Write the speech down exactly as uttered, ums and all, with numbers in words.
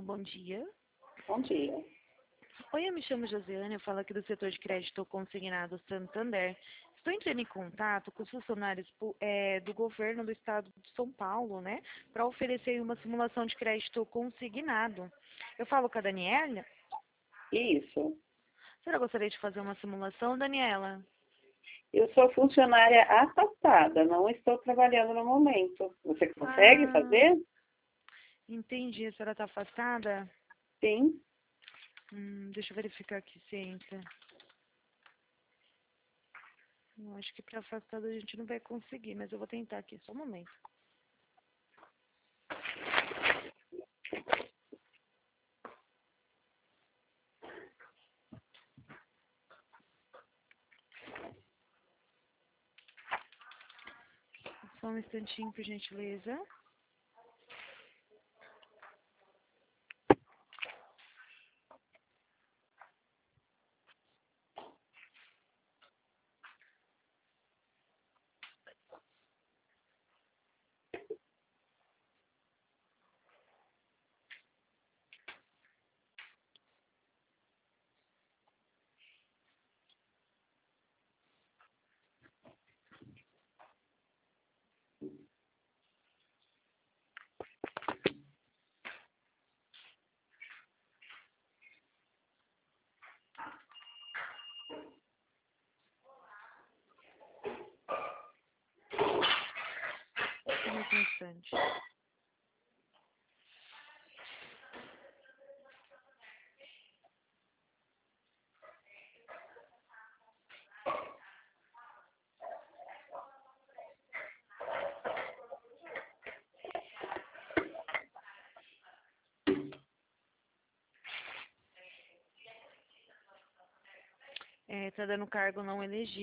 bom dia. Bom dia. Oi, eu me chamo Josiane, eu falo aqui do setor de crédito consignado Santander. Estou entrando em contato com os funcionários pu- eh, do governo do estado de São Paulo, né, para oferecer uma simulação de crédito consignado. Eu falo com a Daniela. Isso. A senhora gostaria de fazer uma simulação, Daniela? Eu sou funcionária afastada, não estou trabalhando no momento. Você consegue Ah, fazer? entendi. A senhora está afastada? Sim. Hum, deixa eu verificar aqui se entra. Eu acho que para afastada a gente não vai conseguir, mas eu vou tentar aqui, só um momento. Só um instantinho, por gentileza. Só mais um instante. É, tá dando cargo não elegível.